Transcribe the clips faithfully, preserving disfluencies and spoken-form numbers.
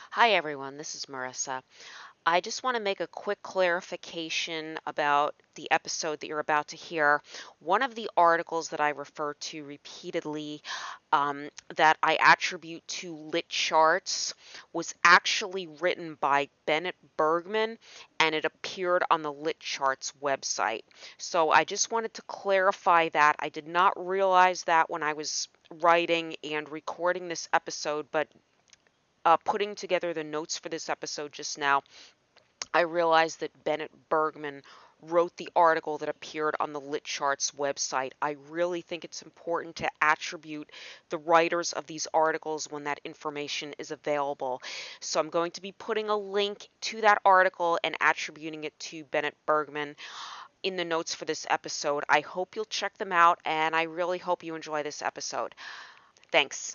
Hi everyone, this is Marissa. I just want to make a quick clarification about the episode that you're about to hear. One of the articles that I refer to repeatedly um, that I attribute to Lit Charts was actually written by Bennett Bergman and it appeared on the Lit Charts website. So I just wanted to clarify that. I did not realize that when I was writing and recording this episode, but uh, putting together the notes for this episode just now, I realized that Bennett Bergman wrote the article that appeared on the Lit Charts website. I really think it's important to attribute the writers of these articles when that information is available. So I'm going to be putting a link to that article and attributing it to Bennett Bergman in the notes for this episode. I hope you'll check them out, and I really hope you enjoy this episode. Thanks.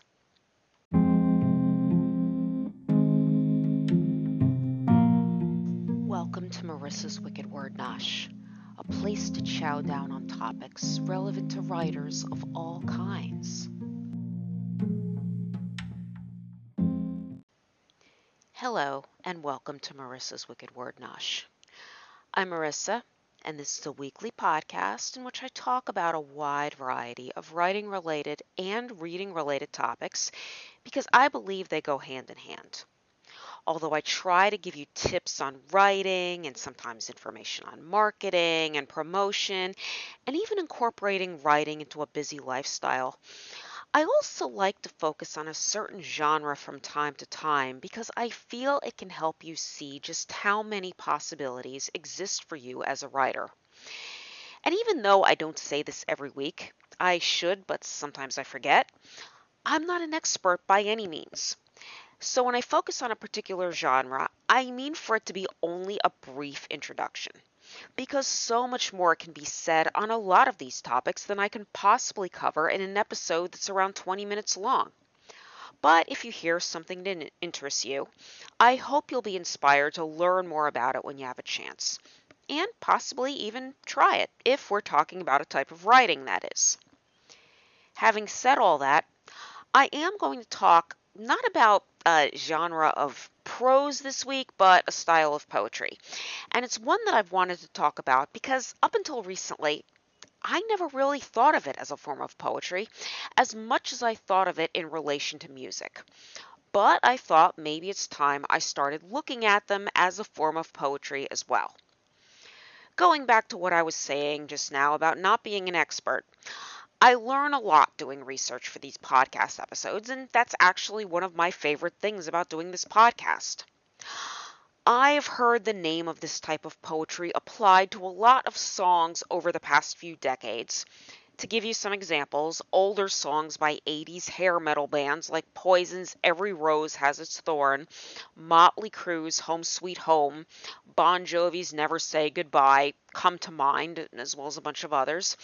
Welcome to Marissa's Wicked Word Nosh, a place to chow down on topics relevant to writers of all kinds. Hello, and welcome to Marissa's Wicked Word Nosh. I'm Marissa, and this is a weekly podcast in which I talk about a wide variety of writing related and reading related topics because I believe they go hand in hand. Although I try to give you tips on writing and sometimes information on marketing and promotion, and even incorporating writing into a busy lifestyle, I also like to focus on a certain genre from time to time because I feel it can help you see just how many possibilities exist for you as a writer. And even though I don't say this every week, I should, but sometimes I forget, I'm not an expert by any means. So when I focus on a particular genre, I mean for it to be only a brief introduction, because so much more can be said on a lot of these topics than I can possibly cover in an episode that's around twenty minutes long. But if you hear something that interests you, I hope you'll be inspired to learn more about it when you have a chance, and possibly even try it, if we're talking about a type of writing, that is. Having said all that, I am going to talk not about a genre of prose this week, but a style of poetry. And it's one that I've wanted to talk about because up until recently, I never really thought of it as a form of poetry as much as I thought of it in relation to music. But I thought maybe it's time I started looking at them as a form of poetry as well. Going back to what I was saying just now about not being an expert, I learn a lot doing research for these podcast episodes, and that's actually one of my favorite things about doing this podcast. I've heard the name of this type of poetry applied to a lot of songs over the past few decades. To give you some examples, older songs by eighties hair metal bands like Poison's Every Rose Has Its Thorn, Motley Crue's Home Sweet Home, Bon Jovi's Never Say Goodbye come to mind, as well as a bunch of others.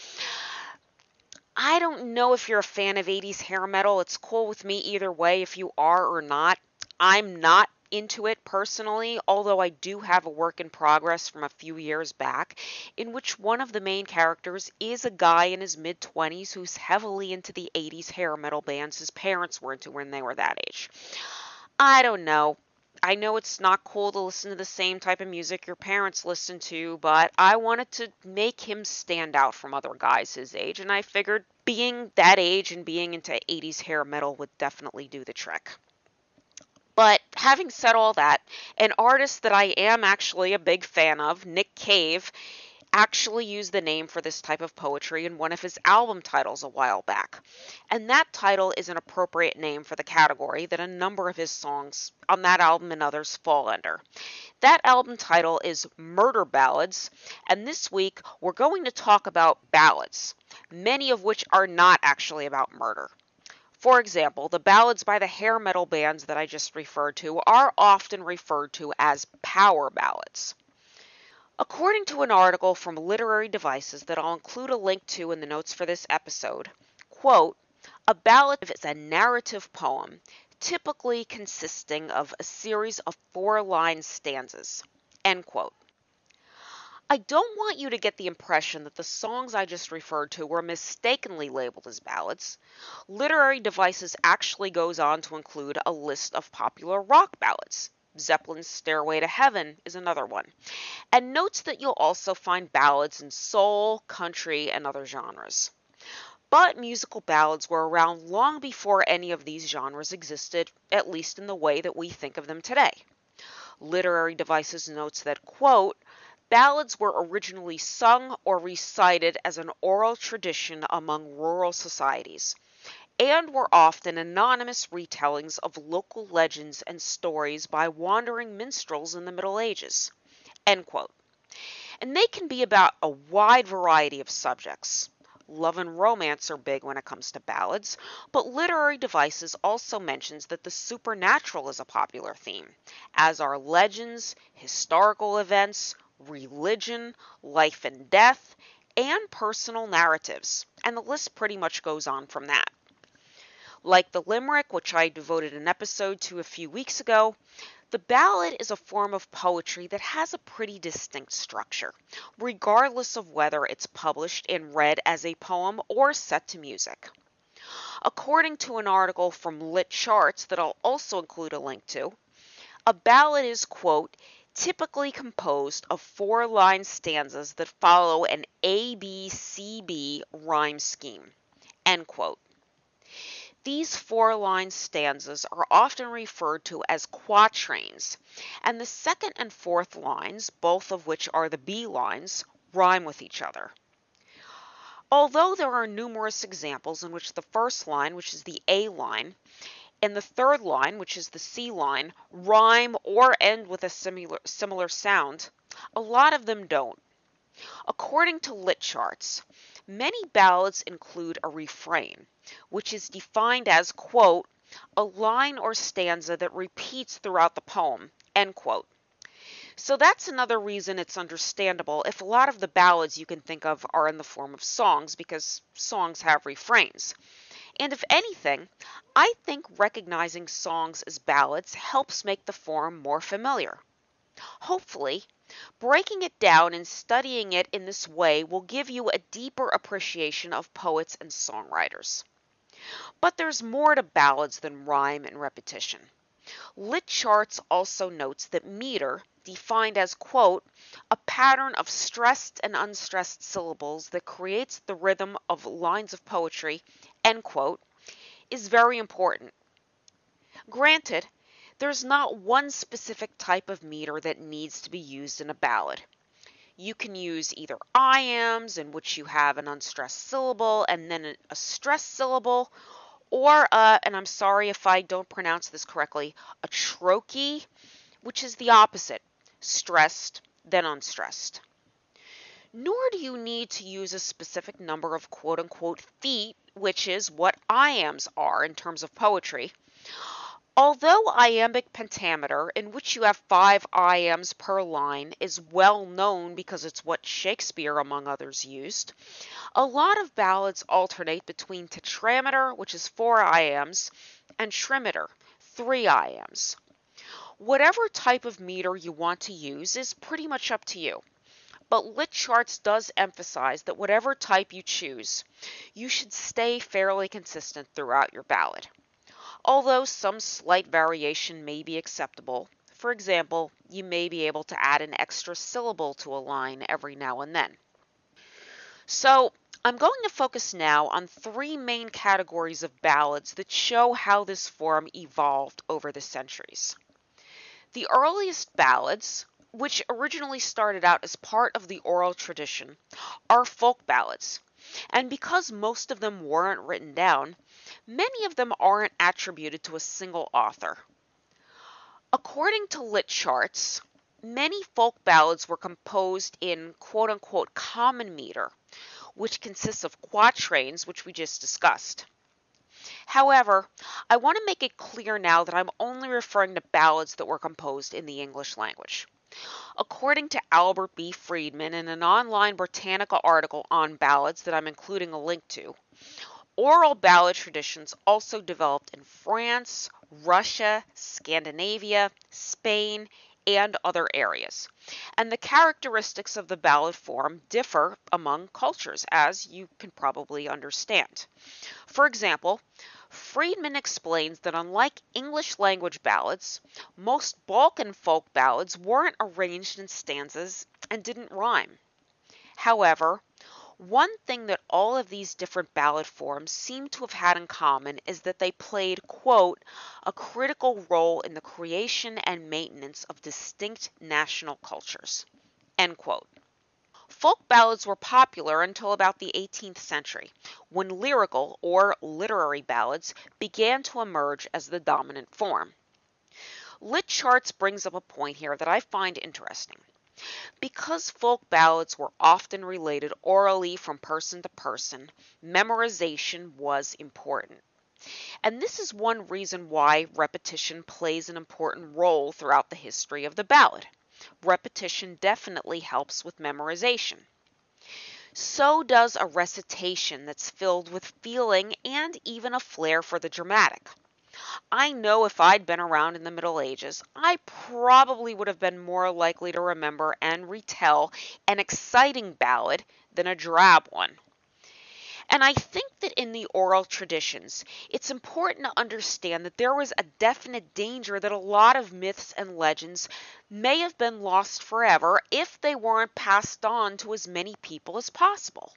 I don't know if you're a fan of eighties hair metal. It's cool with me either way if you are or not. I'm not into it personally, although I do have a work in progress from a few years back in which one of the main characters is a guy in his mid twenties who's heavily into the eighties hair metal bands his parents were into when they were that age. I don't know. I know it's not cool to listen to the same type of music your parents listen to, but I wanted to make him stand out from other guys his age, and I figured being that age and being into eighties hair metal would definitely do the trick. But having said all that, an artist that I am actually a big fan of, Nick Cave, actually used the name for this type of poetry in one of his album titles a while back. And that title is an appropriate name for the category that a number of his songs on that album and others fall under. That album title is Murder Ballads, and this week we're going to talk about ballads, many of which are not actually about murder. For example, the ballads by the hair metal bands that I just referred to are often referred to as power ballads. According to an article from Literary Devices that I'll include a link to in the notes for this episode, quote, a ballad is a narrative poem, typically consisting of a series of four-line stanzas, end quote. I don't want you to get the impression that the songs I just referred to were mistakenly labeled as ballads. Literary Devices actually goes on to include a list of popular rock ballads. Zeppelin's Stairway to Heaven is another one, and notes that you'll also find ballads in soul, country, and other genres. But musical ballads were around long before any of these genres existed, at least in the way that we think of them today. Literary Devices notes that, quote, ballads were originally sung or recited as an oral tradition among rural societies, and were often anonymous retellings of local legends and stories by wandering minstrels in the Middle Ages. End quote. And they can be about a wide variety of subjects. Love and romance are big when it comes to ballads, but Literary Devices also mentions that the supernatural is a popular theme, as are legends, historical events, religion, life and death, and personal narratives, and the list pretty much goes on from that. Like the limerick, which I devoted an episode to a few weeks ago, the ballad is a form of poetry that has a pretty distinct structure, regardless of whether it's published and read as a poem or set to music. According to an article from Lit Charts that I'll also include a link to, a ballad is, quote, typically composed of four-line stanzas that follow an A B C B rhyme scheme, end quote. These four-line stanzas are often referred to as quatrains, and the second and fourth lines, both of which are the B lines, rhyme with each other. Although there are numerous examples in which the first line, which is the A line, and the third line, which is the C line, rhyme or end with a similar, similar sound, a lot of them don't. According to Lit Charts, many ballads include a refrain, which is defined as, quote, a line or stanza that repeats throughout the poem, end quote. So that's another reason it's understandable if a lot of the ballads you can think of are in the form of songs, because songs have refrains. And if anything, I think recognizing songs as ballads helps make the form more familiar. Hopefully, breaking it down and studying it in this way will give you a deeper appreciation of poets and songwriters. But there's more to ballads than rhyme and repetition. Lit Charts also notes that meter, defined as, quote, a pattern of stressed and unstressed syllables that creates the rhythm of lines of poetry, end quote, is very important. Granted, there's not one specific type of meter that needs to be used in a ballad. You can use either iambs, in which you have an unstressed syllable and then a stressed syllable, or, uh, and I'm sorry if I don't pronounce this correctly, a trochee, which is the opposite, stressed, then unstressed. Nor do you need to use a specific number of quote-unquote feet, which is what iambs are in terms of poetry. Although iambic pentameter, in which you have five iambs per line, is well known because it's what Shakespeare, among others, used, a lot of ballads alternate between tetrameter, which is four iambs, and trimeter, three iambs. Whatever type of meter you want to use is pretty much up to you. But Lit Charts does emphasize that whatever type you choose, you should stay fairly consistent throughout your ballad. Although some slight variation may be acceptable. For example, you may be able to add an extra syllable to a line every now and then. So, I'm going to focus now on three main categories of ballads that show how this form evolved over the centuries. The earliest ballads, which originally started out as part of the oral tradition, are folk ballads. And because most of them weren't written down, many of them aren't attributed to a single author. According to Lit Charts, many folk ballads were composed in quote-unquote common meter, which consists of quatrains, which we just discussed. However, I want to make it clear now that I'm only referring to ballads that were composed in the English language. According to Albert B. Friedman in an online Britannica article on ballads that I'm including a link to, oral ballad traditions also developed in France, Russia, Scandinavia, Spain, and other areas. And the characteristics of the ballad form differ among cultures, as you can probably understand. For example, Friedman explains that unlike English language ballads, most Balkan folk ballads weren't arranged in stanzas and didn't rhyme. However, one thing that all of these different ballad forms seem to have had in common is that they played, quote, a critical role in the creation and maintenance of distinct national cultures, end quote. Folk ballads were popular until about the eighteenth century, when lyrical or literary ballads began to emerge as the dominant form. Lit Charts brings up a point here that I find interesting. Because folk ballads were often related orally from person to person, memorization was important. And this is one reason why repetition plays an important role throughout the history of the ballad. Repetition definitely helps with memorization. So does a recitation that's filled with feeling and even a flair for the dramatic. I know if I'd been around in the Middle Ages, I probably would have been more likely to remember and retell an exciting ballad than a drab one. And I think that in the oral traditions, it's important to understand that there was a definite danger that a lot of myths and legends may have been lost forever if they weren't passed on to as many people as possible.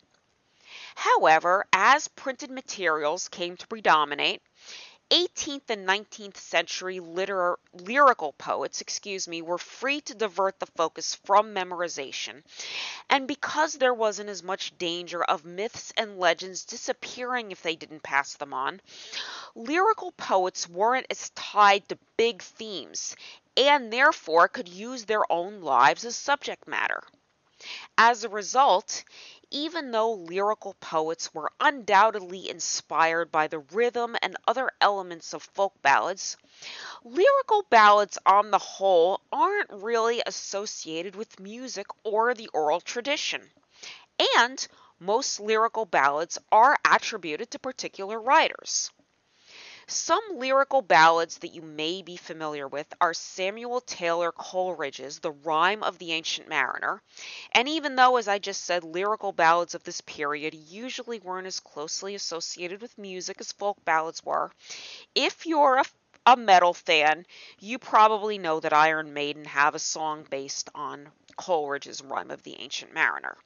However, as printed materials came to predominate, eighteenth and nineteenth century liter- lyrical poets, excuse me, were free to divert the focus from memorization. And because there wasn't as much danger of myths and legends disappearing if they didn't pass them on, lyrical poets weren't as tied to big themes and therefore could use their own lives as subject matter. As a result, even though lyrical poets were undoubtedly inspired by the rhythm and other elements of folk ballads, lyrical ballads on the whole aren't really associated with music or the oral tradition. And most lyrical ballads are attributed to particular writers. Some lyrical ballads that you may be familiar with are Samuel Taylor Coleridge's The Rime of the Ancient Mariner, and even though, as I just said, lyrical ballads of this period usually weren't as closely associated with music as folk ballads were, if you're a, a metal fan, you probably know that Iron Maiden have a song based on Coleridge's Rime of the Ancient Mariner.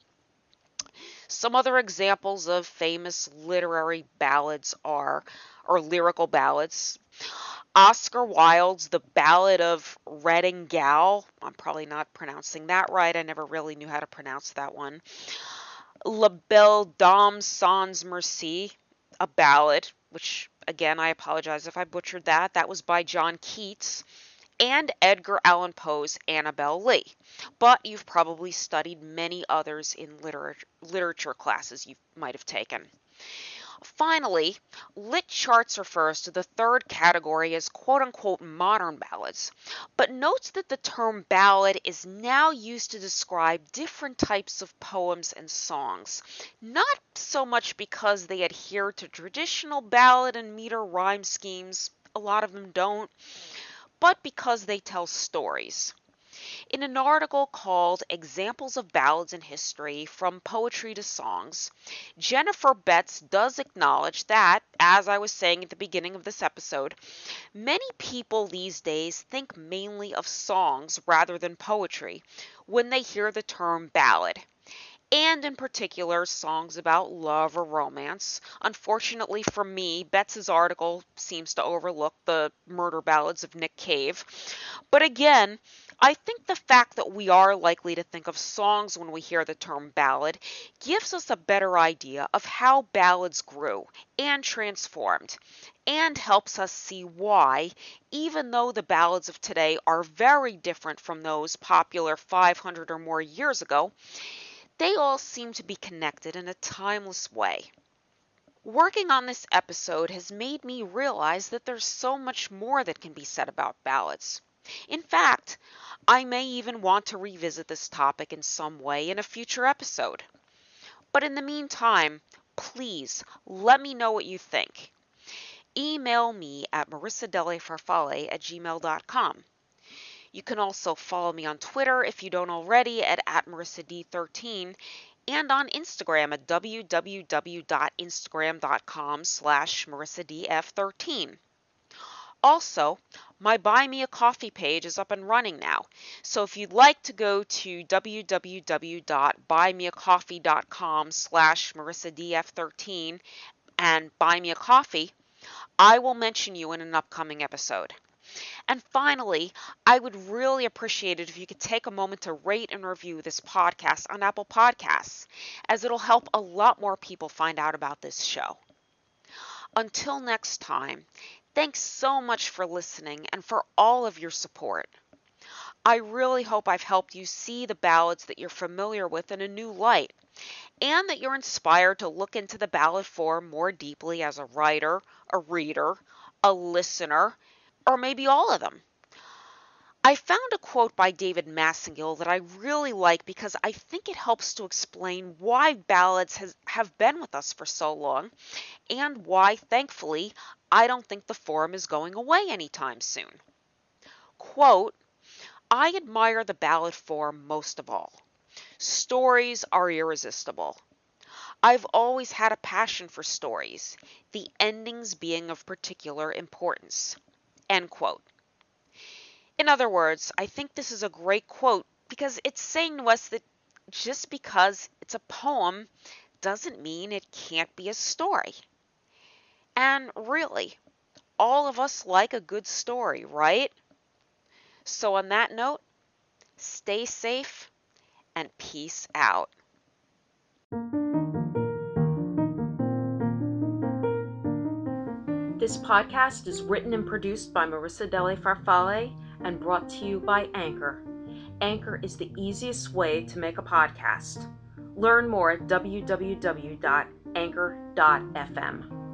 Some other examples of famous literary ballads are, or lyrical ballads, Oscar Wilde's The Ballad of Reading Gaol. I'm probably not pronouncing that right. I never really knew how to pronounce that one. La Belle Dame sans Merci, a ballad, which again, I apologize if I butchered that. That was by John Keats, and Edgar Allan Poe's Annabel Lee. But you've probably studied many others in literature, literature classes you might have taken. Finally, Lit Charts refers to the third category as quote-unquote modern ballads, but notes that the term ballad is now used to describe different types of poems and songs, not so much because they adhere to traditional ballad and meter rhyme schemes, a lot of them don't, but because they tell stories. In an article called Examples of Ballads in History From Poetry to Songs, Jennifer Betts does acknowledge that, as I was saying at the beginning of this episode, many people these days think mainly of songs rather than poetry when they hear the term ballad, and in particular songs about love or romance. Unfortunately for me, Betts's article seems to overlook the murder ballads of Nick Cave. But again, I think the fact that we are likely to think of songs when we hear the term ballad gives us a better idea of how ballads grew and transformed, and helps us see why, even though the ballads of today are very different from those popular five hundred or more years ago, they all seem to be connected in a timeless way. Working on this episode has made me realize that there's so much more that can be said about ballads. In fact, I may even want to revisit this topic in some way in a future episode. But in the meantime, please let me know what you think. Email me at marissadelefarfalle at gmail dot com. You can also follow me on Twitter if you don't already at, at Marissa D thirteen and on Instagram at www.instagram.com slash marissadf13. Also, my Buy Me a Coffee page is up and running now. So if you'd like to go to www.buymeacoffee.com slash marissadf13 and buy me a coffee, I will mention you in an upcoming episode. And finally, I would really appreciate it if you could take a moment to rate and review this podcast on Apple Podcasts, as it'll help a lot more people find out about this show. Until next time, thanks so much for listening and for all of your support. I really hope I've helped you see the ballads that you're familiar with in a new light, and that you're inspired to look into the ballad form more deeply as a writer, a reader, a listener, or maybe all of them. I found a quote by David Massengill that I really like because I think it helps to explain why ballads has, have been with us for so long, and why, thankfully, I don't think the form is going away anytime soon. Quote, I admire the ballad form most of all. Stories are irresistible. I've always had a passion for stories, the endings being of particular importance. End quote. In other words, I think this is a great quote because it's saying to us that just because it's a poem doesn't mean it can't be a story. And really, all of us like a good story, right? So on that note, stay safe and peace out. This podcast is written and produced by Marissa Delle Farfalle and brought to you by Anchor. Anchor is the easiest way to make a podcast. Learn more at w w w dot anchor dot f m.